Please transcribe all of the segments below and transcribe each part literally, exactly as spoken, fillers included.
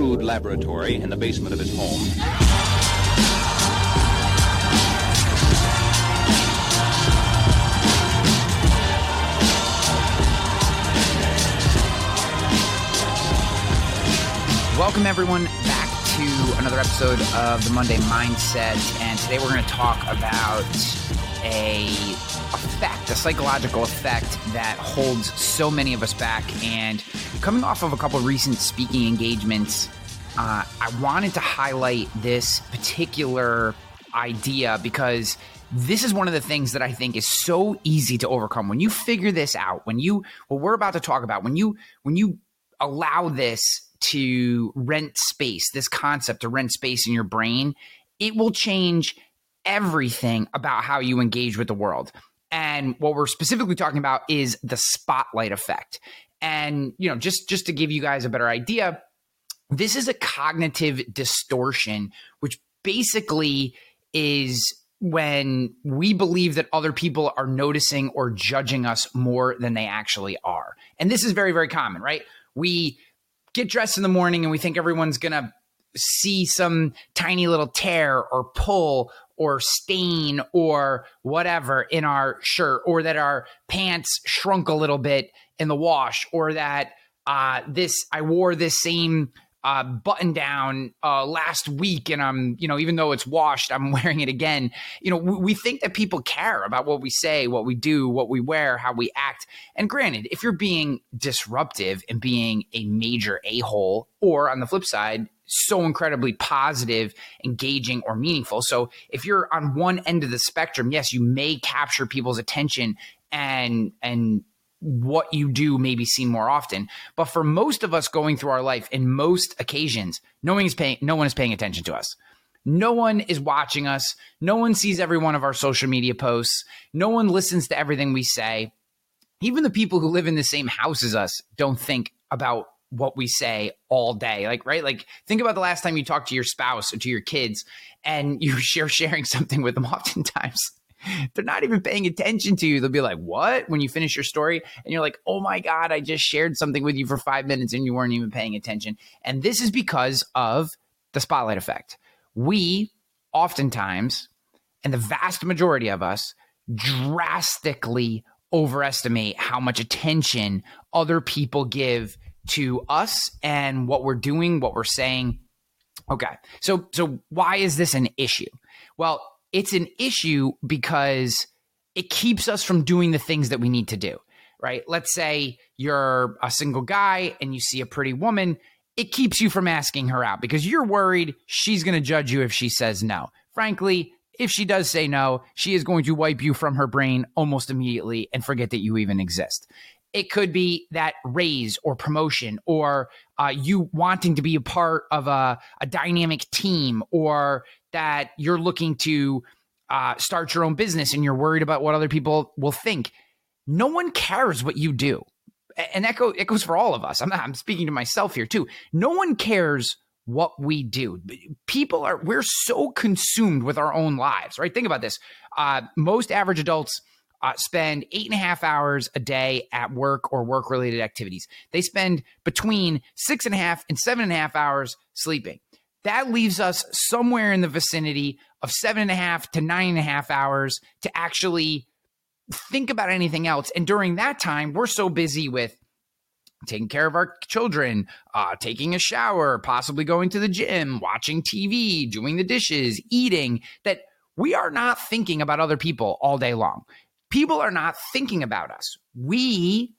crude laboratory in the basement of his home. Welcome, everyone, back to another episode of the Monday Mindset, and today we're going to talk about a effect, a psychological effect that holds so many of us back. And coming off of a couple of recent speaking engagements, uh, I wanted to highlight this particular idea because this is one of the things that I think is so easy to overcome. When you figure this out, when you, what we're about to talk about, when you, when you allow this to rent space, this concept to rent space in your brain, it will change everything about how you engage with the world. And what we're specifically talking about is the spotlight effect. And, you know, just, just to give you guys a better idea, this is a cognitive distortion, which basically is when we believe that other people are noticing or judging us more than they actually are. And this is very, very common, right? We get dressed in the morning and we think everyone's going to see some tiny little tear or pull or stain or whatever in our shirt, or that our pants shrunk a little bit in the wash, or that uh, this I wore this same uh, button down uh, last week and I'm, you know, even though it's washed, I'm wearing it again. You know, we, we think that people care about what we say, what we do, what we wear, how we act. And granted, if you're being disruptive and being a major a-hole, or on the flip side, so incredibly positive, engaging, or meaningful. So if you're on one end of the spectrum, yes, you may capture people's attention and, and, what you do may be seen more often. But for most of us going through our life, in most occasions, no one is paying, no one is paying attention to us. No one is watching us. No one sees every one of our social media posts. No one listens to everything we say. Even the people who live in the same house as us don't think about what we say all day. Like, right? Like, think about the last time you talked to your spouse or to your kids and you share sharing something with them. Oftentimes, they're not even paying attention to you. They'll be like, what? When you finish your story and you're like, oh my God, I just shared something with you for five minutes and you weren't even paying attention. And this is because of the spotlight effect. We oftentimes, and the vast majority of us, drastically overestimate how much attention other people give to us and what we're doing, what we're saying. Okay. So, so why is this an issue? Well, it's an issue because it keeps us from doing the things that we need to do, right? Let's say you're a single guy and you see a pretty woman. It keeps you from asking her out because you're worried she's going to judge you if she says no. Frankly, if she does say no, she is going to wipe you from her brain almost immediately and forget that you even exist. It could be that raise or promotion, or uh, you wanting to be a part of a, a dynamic team, or that you're looking to uh, start your own business and you're worried about what other people will think. No one cares what you do. And that, go, it goes for all of us. I'm not, I'm speaking to myself here too. No one cares what we do. People are, we're so consumed with our own lives, right? Think about this. Uh, most average adults Uh, spend eight and a half hours a day at work or work-related activities. They spend between six and a half and seven and a half hours sleeping. That leaves us somewhere in the vicinity of seven and a half to nine and a half hours to actually think about anything else. And during that time, we're so busy with taking care of our children, uh, taking a shower, possibly going to the gym, watching T V, doing the dishes, eating, that we are not thinking about other people all day long. People are not thinking about us. We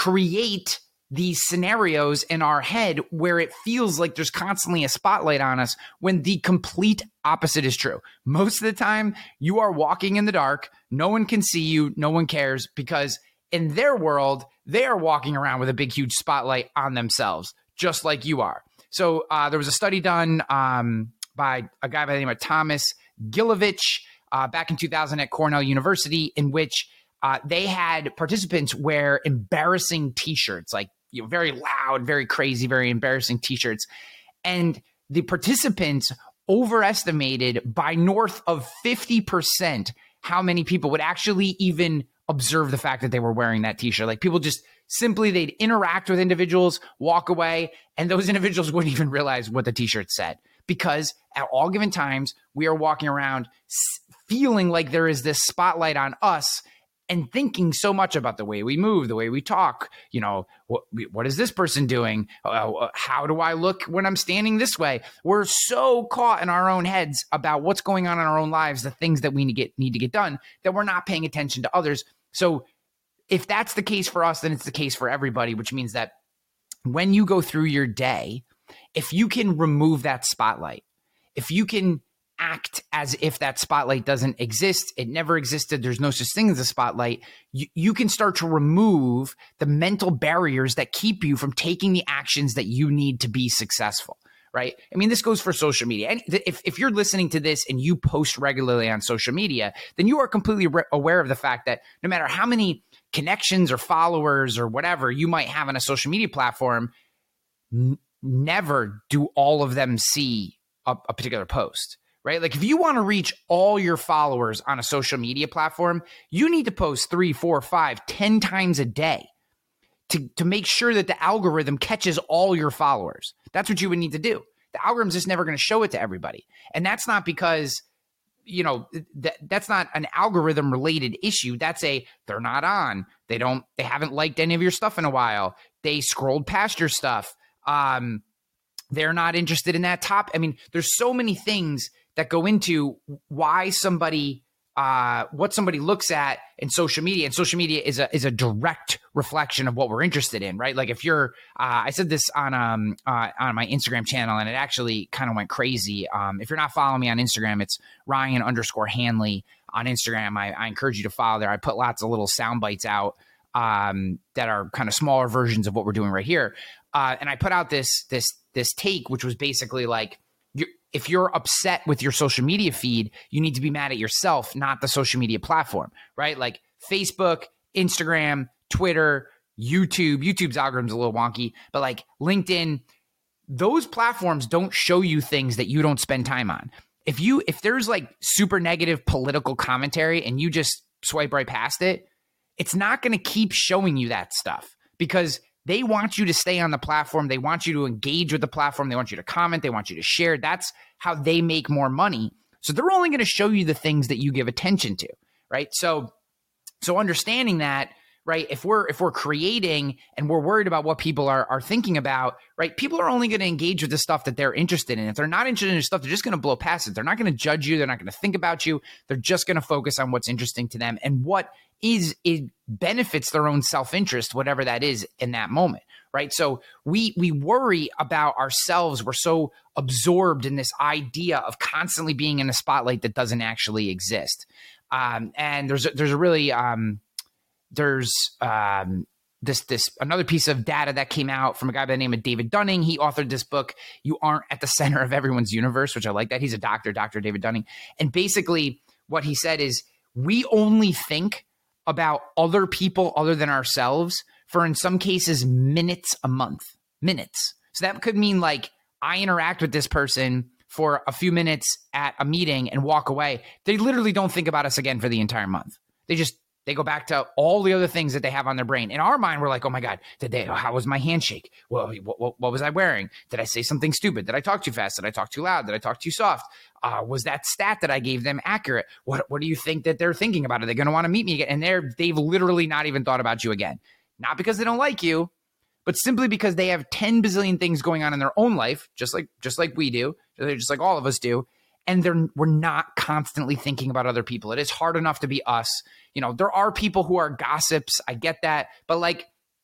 create these scenarios in our head where it feels like there's constantly a spotlight on us when the complete opposite is true. Most of the time, you are walking in the dark. No one can see you. No one cares because in their world, they are walking around with a big, huge spotlight on themselves, just like you are. So uh, there was a study done um, by a guy by the name of Thomas Gilovich uh, back in two thousand at Cornell University, in which uh, they had participants wear embarrassing T-shirts, like you know, very loud, very crazy, very embarrassing T-shirts. And the participants overestimated by north of fifty percent how many people would actually even observe the fact that they were wearing that T-shirt. Like people just simply they'd interact with individuals, walk away, and those individuals wouldn't even realize what the t-shirt said. Because at all given times, we are walking around feeling like there is this spotlight on us and thinking so much about the way we move, the way we talk. You know, what, what is this person doing? Uh, how do I look when I'm standing this way? We're so caught in our own heads about what's going on in our own lives, the things that we need to get, need to get done, that we're not paying attention to others. So if that's the case for us, then it's the case for everybody, which means that when you go through your day, if you can remove that spotlight, if you can act as if that spotlight doesn't exist, it never existed, there's no such thing as a spotlight, you, you can start to remove the mental barriers that keep you from taking the actions that you need to be successful, right? I mean, this goes for social media. And if, if you're listening to this and you post regularly on social media, then you are completely re- aware of the fact that no matter how many connections or followers or whatever you might have on a social media platform, n- never do all of them see a, a particular post. Right? Like if you want to reach all your followers on a social media platform, you need to post three, four, five, ten times a day to, to make sure that the algorithm catches all your followers. That's what you would need to do. The algorithm's just never going to show it to everybody. And that's not because, you know, that that's not an algorithm related issue. That's a, they're not on. They don't, they haven't liked any of your stuff in a while. They scrolled past your stuff. Um, they're not interested in that top. I mean, there's so many things that go into why somebody, uh, what somebody looks at in social media. And social media is a is a direct reflection of what we're interested in, right? Like if you're, uh, I said this on um uh, on my Instagram channel, and it actually kind of went crazy. Um, if you're not following me on Instagram, it's Ryan underscore Hanley on Instagram. I, I encourage you to follow there. I put lots of little sound bites out um, that are kind of smaller versions of what we're doing right here. Uh, and I put out this this this take, which was basically like, you're, if you're upset with your social media feed, you need to be mad at yourself, not the social media platform, right? Like Facebook, Instagram, Twitter, YouTube. YouTube's algorithm's a little wonky, but like LinkedIn, those platforms don't show you things that you don't spend time on. If you if there's like super negative political commentary and you just swipe right past it, it's not going to keep showing you that stuff because they want you to stay on the platform. They want you to engage with the platform. They want you to comment. They want you to share. That's how they make more money. So they're only going to show you the things that you give attention to, right? So, so understanding that, right? If we're if we're creating and we're worried about what people are are thinking about, right? People are only going to engage with the stuff that they're interested in. If they're not interested in your stuff, they're just going to blow past it. They're not going to judge you. They're not going to think about you. They're just going to focus on what's interesting to them and what is it benefits their own self-interest, whatever that is in that moment, right? So we we worry about ourselves. We're so absorbed in this idea of constantly being in a spotlight that doesn't actually exist. Um, and there's a, there's a really um, there's um, this this another piece of data that came out from a guy by the name of David Dunning. He authored this book, You Aren't at the Center of Everyone's Universe, which I like that. He's a doctor, Doctor David Dunning. And basically what he said is we only think about other people other than ourselves for, in some cases, minutes a month. Minutes. So that could mean like I interact with this person for a few minutes at a meeting and walk away. They literally don't think about us again for the entire month. They just, they go back to all the other things that they have on their brain. In our mind, we're like, oh my God, did they, how was my handshake? Well, what, what, what was I wearing? Did I say something stupid? Did I talk too fast? Did I talk too loud? Did I talk too soft? Uh, was that stat that I gave them accurate? What What do you think that they're thinking about? Are they going to want to meet me again? And they're, they've literally not even thought about you again. Not because they don't like you, but simply because they have ten bazillion things going on in their own life, just like just like we do, just like all of us do. And they're we're not constantly thinking about other people. It is hard enough to be us. You know, there are people who are gossips. I get that. But like,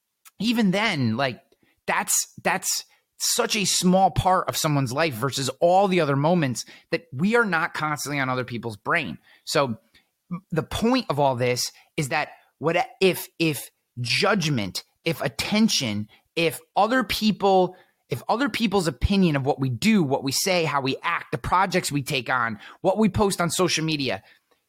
even then, like that's that's such a small part of someone's life versus all the other moments that we are not constantly on other people's brain. So the point of all this is that what if if judgment, if attention, if other people, if other people's opinion of what we do, what we say, how we act, the projects we take on, what we post on social media,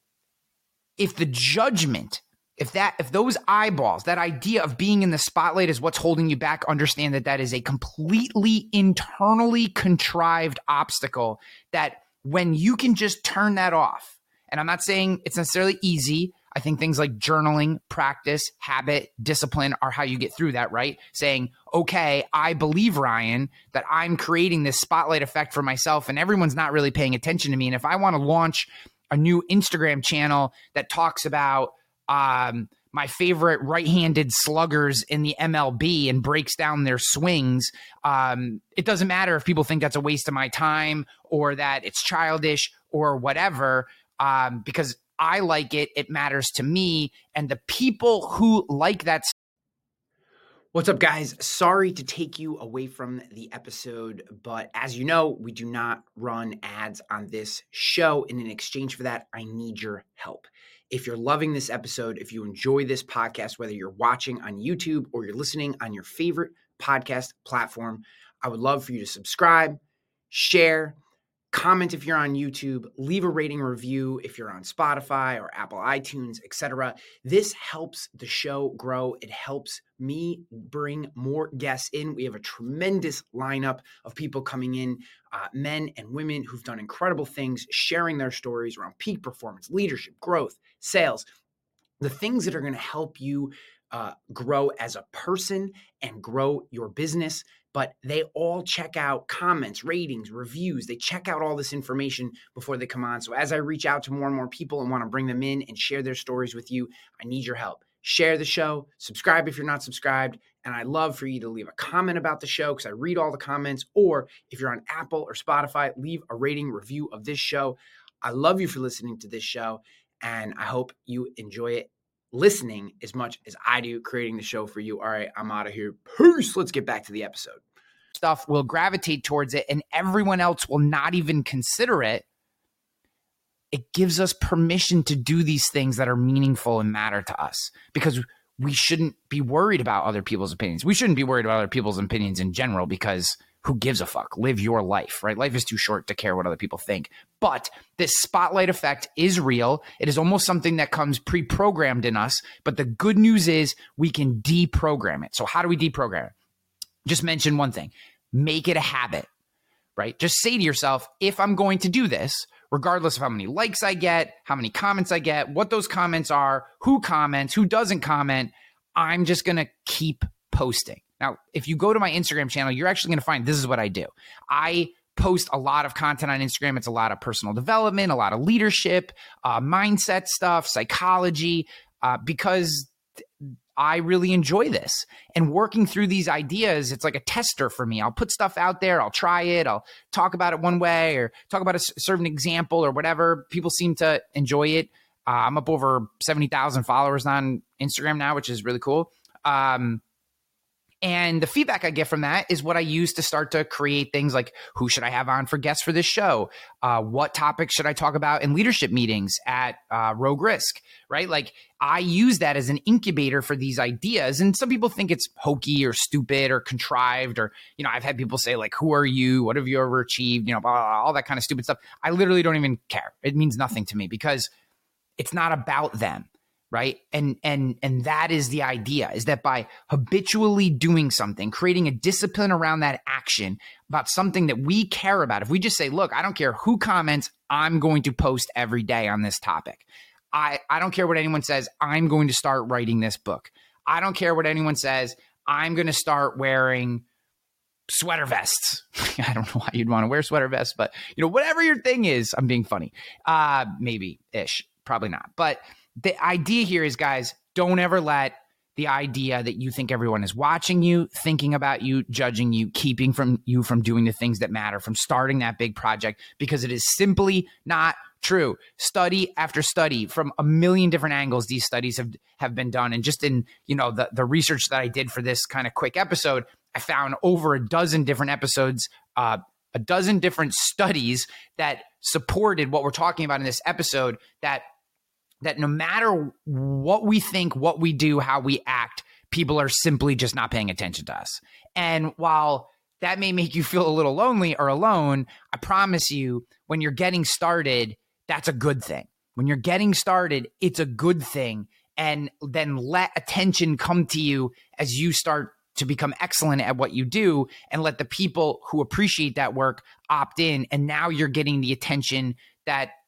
if the judgment, if that, if those eyeballs, that idea of being in the spotlight is what's holding you back, understand that that is a completely internally contrived obstacle that when you can just turn that off, and I'm not saying it's necessarily easy. I think things like journaling, practice, habit, discipline are how you get through that, right? Saying, okay, I believe, Ryan, that I'm creating this spotlight effect for myself and everyone's not really paying attention to me. And if I want to launch a new Instagram channel that talks about um, my favorite right-handed sluggers in the M L B and breaks down their swings, um, it doesn't matter if people think that's a waste of my time or that it's childish or whatever, um, because I like it, it matters to me, and the people who like that. What's up, guys? Sorry to take you away from the episode, but as you know, we do not run ads on this show, and in exchange for that, I need your help. If you're loving this episode, if you enjoy this podcast, whether you're watching on YouTube or you're listening on your favorite podcast platform, I would love for you to subscribe, share, comment if you're on YouTube, leave a rating review if you're on Spotify or Apple iTunes, et cetera. This helps the show grow. It helps me bring more guests in. We have a tremendous lineup of people coming in, uh, men and women who've done incredible things, sharing their stories around peak performance, leadership, growth, sales, the things that are going to help you uh, grow as a person and grow your business. But they all check out comments, ratings, reviews. They check out all this information before they come on. So as I reach out to more and more people and want to bring them in and share their stories with you, I need your help. Share the show, subscribe if you're not subscribed, and I'd love for you to leave a comment about the show because I read all the comments, or if you're on Apple or Spotify, leave a rating review of this show. I love you for listening to this show, and I hope you enjoy it listening as much as I do creating the show for you. All right, I'm out of here. Peace. Let's get back to the episode. Stuff will gravitate towards it and everyone else will not even consider it. It gives us permission to do these things that are meaningful and matter to us because we shouldn't be worried about other people's opinions. We shouldn't be worried about other people's opinions in general because who gives a fuck? Live your life, right? Life is too short to care what other people think. But this spotlight effect is real. It is almost something that comes pre-programmed in us. But the good news is we can deprogram it. So how do we deprogram it? Just mention one thing. Make it a habit, right? Just say to yourself, if I'm going to do this, regardless of how many likes I get, how many comments I get, what those comments are, who comments, who doesn't comment, I'm just going to keep posting. Now, if you go to my Instagram channel, you're actually going to find this is what I do. I post a lot of content on Instagram. It's a lot of personal development, a lot of leadership, uh, mindset stuff, psychology, uh, because I really enjoy this. And working through these ideas, it's like a tester for me. I'll put stuff out there. I'll try it. I'll talk about it one way or talk about a certain example or whatever. People seem to enjoy it. Uh, I'm up over seventy thousand followers on Instagram now, which is really cool. Um, And the feedback I get from that is what I use to start to create things like who should I have on for guests for this show? Uh, what topics should I talk about in leadership meetings at uh, Rogue Risk, right? Like I use that as an incubator for these ideas. And some people think it's hokey or stupid or contrived or, you know, I've had people say like, who are you? What have you ever achieved? You know, blah, blah, blah, all that kind of stupid stuff. I literally don't even care. It means nothing to me because it's not about them. Right. And, and, and that is the idea, is that by habitually doing something, creating a discipline around that action about something that we care about. If we just say, look, I don't care who comments, I'm going to post every day on this topic. I, I don't care what anyone says. I'm going to start writing this book. I don't care what anyone says. I'm going to start wearing sweater vests. I don't know why you'd want to wear sweater vests, but you know, whatever your thing is, I'm being funny. Uh, maybe ish, probably not. But the idea here is, guys, don't ever let the idea that you think everyone is watching you, thinking about you, judging you, keeping from you from doing the things that matter, from starting that big project, because it is simply not true. Study after study from a million different angles, these studies have, have been done. And just in, you know, the, the research that I did for this kind of quick episode, I found over a dozen different episodes, uh, a dozen different studies that supported what we're talking about in this episode, that that no matter what we think, what we do, how we act, people are simply just not paying attention to us. And while that may make you feel a little lonely or alone, I promise you, when you're getting started, that's a good thing. When you're getting started, it's a good thing. And then let attention come to you as you start to become excellent at what you do, and let the people who appreciate that work opt in. And now you're getting the attention that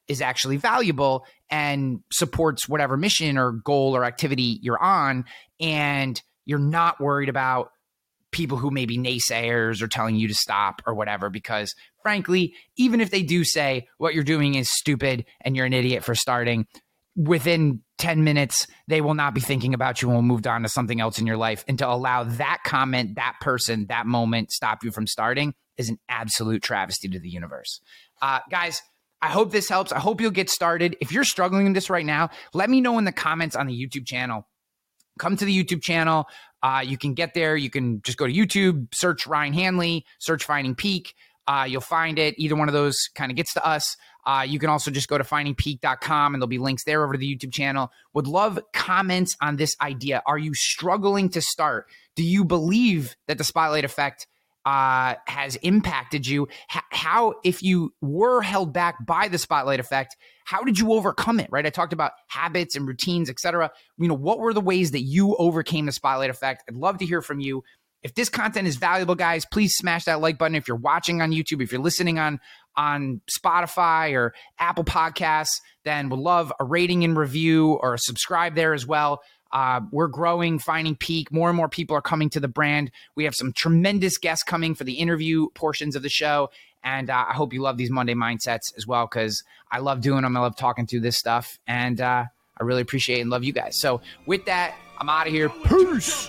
is actually valuable and supports whatever mission or goal or activity you're on, and you're not worried about people who may be naysayers or telling you to stop or whatever, because frankly, even if they do say what you're doing is stupid and you're an idiot for starting, within ten minutes, they will not be thinking about you and will move on to something else in your life. And to allow that comment, that person, that moment stop you from starting is an absolute travesty to the universe. Uh, guys, I hope this helps. I hope you'll get started. If you're struggling in this right now, let me know in the comments on the YouTube channel. Come to the YouTube channel. Uh, you can get there. You can just go to YouTube, search Ryan Hanley, search Finding Peak. Uh, you'll find it. Either one of those kind of gets to us. Uh, you can also just go to finding peak dot com and there'll be links there over to the YouTube channel. Would love comments on this idea. Are you struggling to start? Do you believe that the spotlight effect uh, has impacted you? H- how, if you were held back by the spotlight effect, how did you overcome it, right? I talked about habits and routines, et cetera. You know, what were the ways that you overcame the spotlight effect? I'd love to hear from you. If this content is valuable, guys, please smash that like button. If you're watching on YouTube, if you're listening on, on Spotify or Apple Podcasts, then we'll love a rating and review or a subscribe there as well. Uh, we're growing, Finding Peak. More and more people are coming to the brand. We have some tremendous guests coming for the interview portions of the show. And uh, I hope you love these Monday Mindsets as well, because I love doing them. I love talking through this stuff. And uh, I really appreciate and love you guys. So with that, I'm out of here. Peace.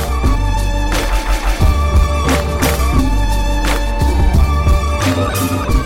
Thank you.